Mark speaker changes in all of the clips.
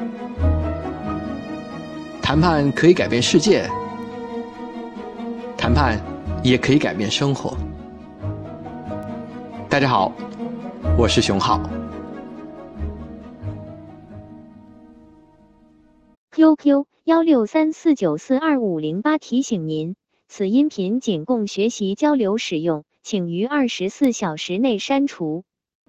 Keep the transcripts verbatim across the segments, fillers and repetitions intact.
Speaker 1: 谈判可以改变世界，谈判也可以改变生活。大家好，我是熊浩。
Speaker 2: Q Q 幺六三四九四二五零八提醒您，此音频仅供学习交流使用，请于二十四小时内删除。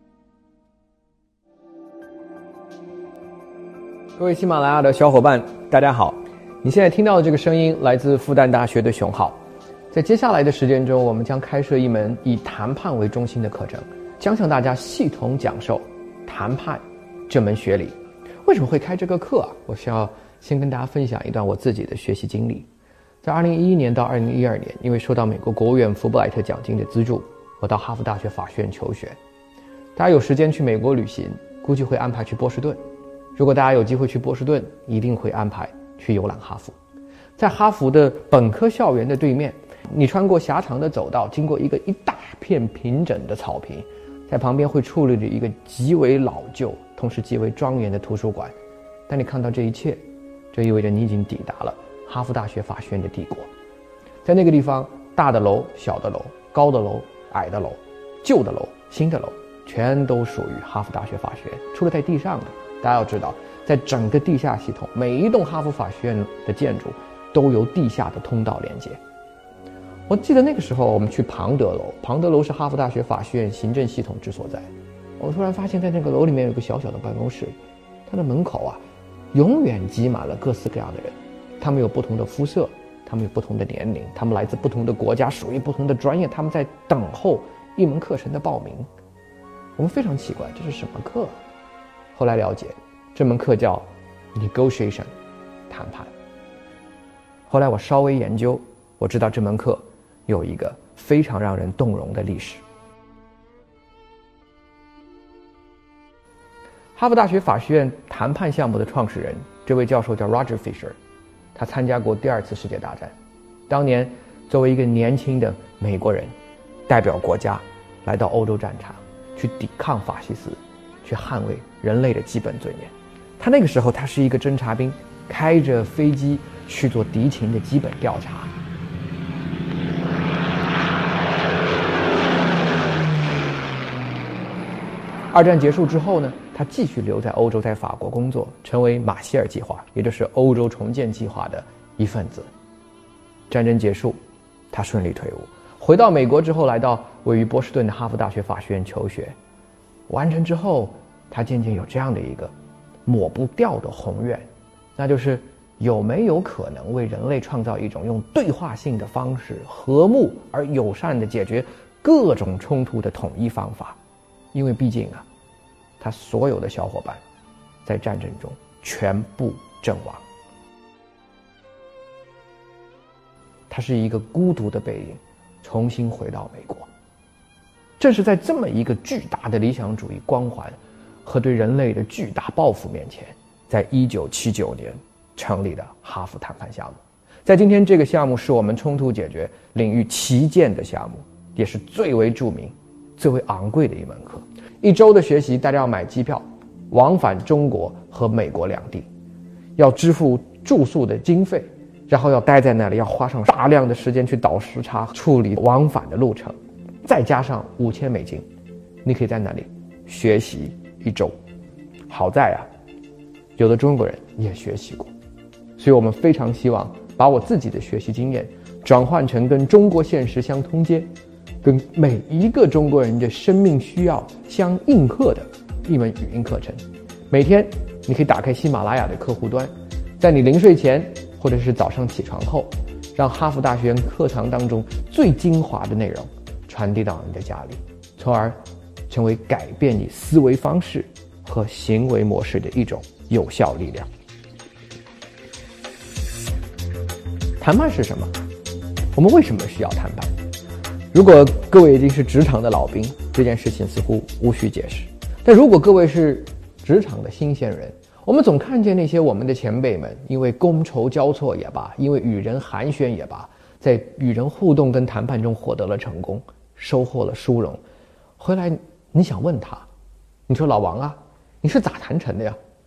Speaker 3: 各位喜马拉雅的小伙伴，大家好！你现在听到的这个声音来自复旦大学的熊浩。在接下来的时间中，我们将开设一门以谈判为中心的课程，将向大家系统讲授谈判这门学理。为什么会开这个课啊？我需要先跟大家分享一段我自己的学习经历。在二零一一年到二零一二年，因为受到美国国务院福布莱特奖金的资助，我到哈佛大学法学院求学。大家有时间去美国旅行，估计会安排去波士顿。如果大家有机会去波士顿，一定会安排去游览哈佛。在哈佛的本科校园的对面，你穿过狭长的走道，经过一个一大片平整的草坪，在旁边会矗立着一个极为老旧同时极为庄严的图书馆。当你看到这一切，这意味着你已经抵达了哈佛大学法学院的帝国。在那个地方，大的楼、小的楼、高的楼、矮的楼、旧的楼、新的楼，全都属于哈佛大学法学院，除了在地上的。大家要知道，在整个地下系统，每一栋哈佛法学院的建筑都由地下的通道连接。我记得那个时候我们去庞德楼，庞德楼是哈佛大学法学院行政系统之所在。我突然发现在那个楼里面有个小小的办公室，它的门口啊永远挤满了各式各样的人，他们有不同的肤色，他们有不同的年龄，他们来自不同的国家，属于不同的专业，他们在等候一门课程的报名。我们非常奇怪，这是什么课啊？后来了解，这门课叫 negotiation 谈判。后来我稍微研究，我知道这门课有一个非常让人动容的历史。哈佛大学法学院谈判项目的创始人，这位教授叫 Roger Fisher， 他参加过第二次世界大战。当年作为一个年轻的美国人，代表国家来到欧洲战场，去抵抗法西斯，去捍卫人类的基本尊严。他那个时候他是一个侦察兵，开着飞机去做敌情的基本调查。二战结束之后呢，他继续留在欧洲，在法国工作，成为马歇尔计划，也就是欧洲重建计划的一份子。战争结束，他顺利退伍，回到美国之后，来到位于波士顿的哈佛大学法学院求学。完成之后，他渐渐有这样的一个抹不掉的宏愿，那就是有没有可能为人类创造一种用对话性的方式，和睦而友善地解决各种冲突的统一方法。因为毕竟啊，他所有的小伙伴在战争中全部阵亡，他是一个孤独的背影，重新回到美国。正是在这么一个巨大的理想主义光环和对人类的巨大抱负面前，在一九七九年成立的哈佛谈判项目。在今天，这个项目是我们冲突解决领域旗舰的项目，也是最为著名最为昂贵的一门课。一周的学习，大家要买机票往返中国和美国两地，要支付住宿的经费，然后要待在那里，要花上大量的时间去倒时差，处理往返的路程，再加上五千美金，你可以在那里学习一周。好在啊，有的中国人也学习过，所以我们非常希望把我自己的学习经验转换成跟中国现实相通接，跟每一个中国人的生命需要相应和的一门语音课程。每天你可以打开喜马拉雅的客户端，在你临睡前或者是早上起床后，让哈佛大学课堂当中最精华的内容传递到你的家里，从而成为改变你思维方式和行为模式的一种有效力量。谈判是什么？我们为什么需要谈判？如果各位已经是职场的老兵，这件事情似乎无需解释。但如果各位是职场的新鲜人，我们总看见那些我们的前辈们，因为觥筹交错也罢，因为与人寒暄也罢，在与人互动跟谈判中获得了成功，收获了殊荣。回来你想问他，你说老王啊，你是咋谈成的呀？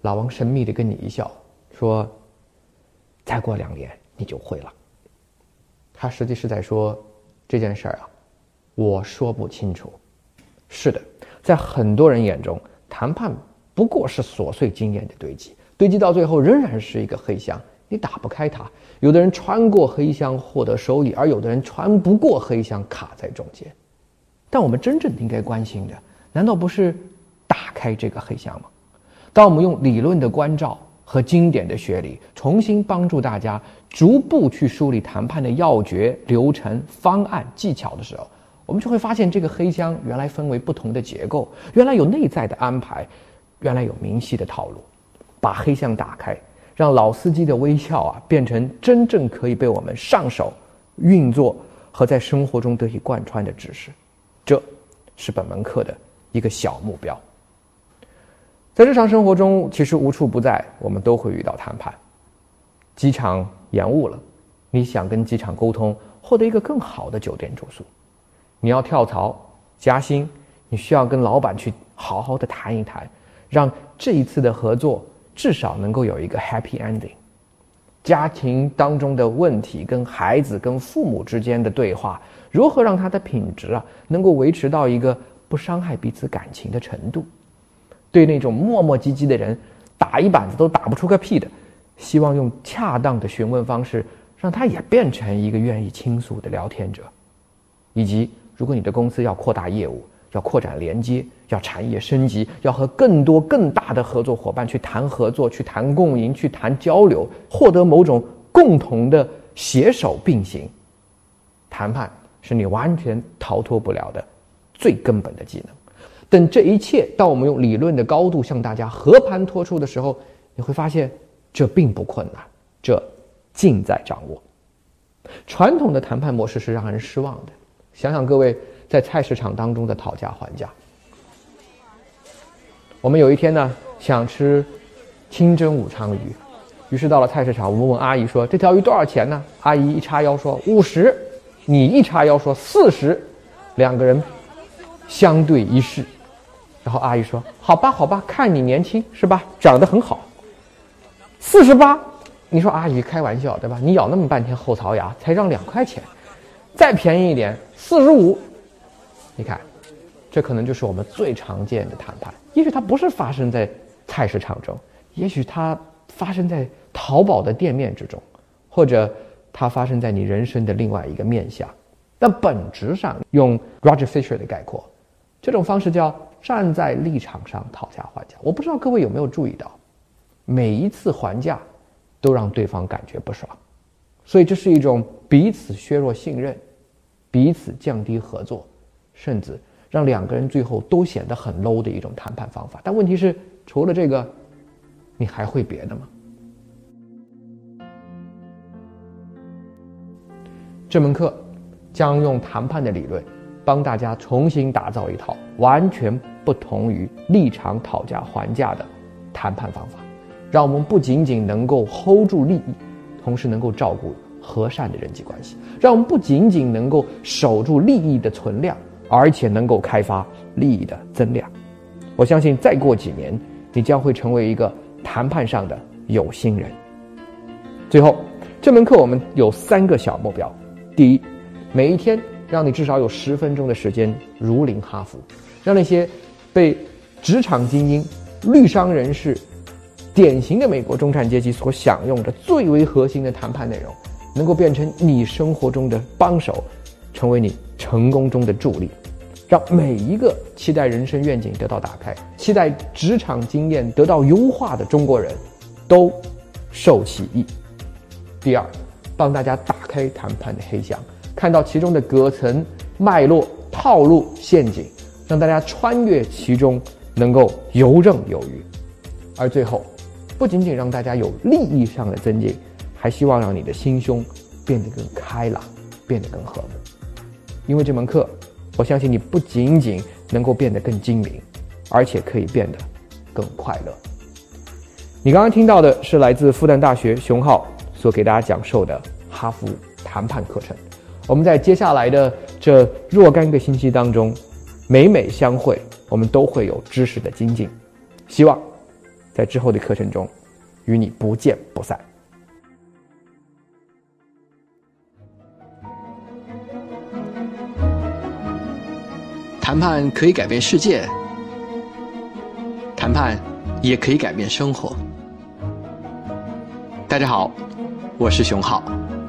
Speaker 3: 老王神秘地跟你一笑，说再过两年你就会了。他实际是在说这件事儿啊，我说不清楚。是的，在很多人眼中，谈判不过是琐碎经验的堆积，堆积到最后仍然是一个黑箱，你打不开它。有的人穿过黑箱获得收益，而有的人穿不过黑箱卡在中间。但我们真正应该关心的，难道不是打开这个黑箱吗？当我们用理论的关照和经典的学理，重新帮助大家逐步去梳理谈判的要诀、流程、方案、技巧的时候，我们就会发现这个黑箱原来分为不同的结构，原来有内在的安排，原来有明晰的套路。把黑箱打开，让老司机的微笑啊变成真正可以被我们上手运作和在生活中得以贯穿的知识，这是本门课的一个小目标。在日常生活中，其实无处不在，我们都会遇到谈判。机场延误了，你想跟机场沟通，获得一个更好的酒店住宿；你要跳槽加薪，你需要跟老板去好好的谈一谈，让这一次的合作至少能够有一个 happy ending。家庭当中的问题，跟孩子跟父母之间的对话，如何让它的品质啊能够维持到一个不伤害彼此感情的程度。对那种磨磨唧唧的人，打一板子都打不出个屁的，希望用恰当的询问方式，让他也变成一个愿意倾诉的聊天者。以及如果你的公司要扩大业务，要扩展连接，要产业升级，要和更多更大的合作伙伴去谈合作，去谈共赢，去谈交流，获得某种共同的携手并行。谈判是你完全逃脱不了的最根本的技能。等这一切当我们用理论的高度向大家和盘托出的时候，你会发现这并不困难，这尽在掌握。传统的谈判模式是让人失望的，想想各位在菜市场当中的讨价还价。我们有一天呢想吃清蒸武昌鱼，于是到了菜市场，我们问阿姨说这条鱼多少钱呢？阿姨一叉腰说五十，你一叉腰说四十，两个人相对一视，然后阿姨说好吧好吧，看你年轻是吧，长得很好，四十八。你说阿姨开玩笑对吧？你咬那么半天后槽牙才让两块钱，再便宜一点四十五。你看这可能就是我们最常见的谈判，也许它不是发生在菜市场中，也许它发生在淘宝的店面之中，或者它发生在你人生的另外一个面向。但本质上用 Roger Fisher 的概括，这种方式叫站在立场上讨价还价。我不知道各位有没有注意到，每一次还价都让对方感觉不爽，所以这是一种彼此削弱信任，彼此降低合作，甚至让两个人最后都显得很 low 的一种谈判方法。但问题是，除了这个，你还会别的吗？这门课将用谈判的理论帮大家重新打造一套完全不同于立场讨价还价的谈判方法，让我们不仅仅能够 hold 住利益，同时能够照顾和善的人际关系，让我们不仅仅能够守住利益的存量，而且能够开发利益的增量。我相信再过几年，你将会成为一个谈判上的有心人。最后，这门课我们有三个小目标。第一，每一天让你至少有十分钟的时间如临哈佛，让那些被职场精英、绿商人士、典型的美国中产阶级所享用的最为核心的谈判内容，能够变成你生活中的帮手，成为你成功中的助力，让每一个期待人生愿景得到打开、期待职场经验得到优化的中国人都受其益。第二，帮大家打开谈判的黑箱，看到其中的隔层、脉络、套路、陷阱，让大家穿越其中能够游刃有余。而最后，不仅仅让大家有利益上的增进，还希望让你的心胸变得更开朗，变得更和睦。因为这门课，我相信你不仅仅能够变得更精明，而且可以变得更快乐。你刚刚听到的是来自复旦大学熊浩所给大家讲授的哈佛谈判课程。我们在接下来的这若干个星期当中，每每相会，我们都会有知识的精进。希望在在之后的课程中与你不见不散。
Speaker 1: 谈判可以改变世界，谈判也可以改变生活。大家好，我是熊浩。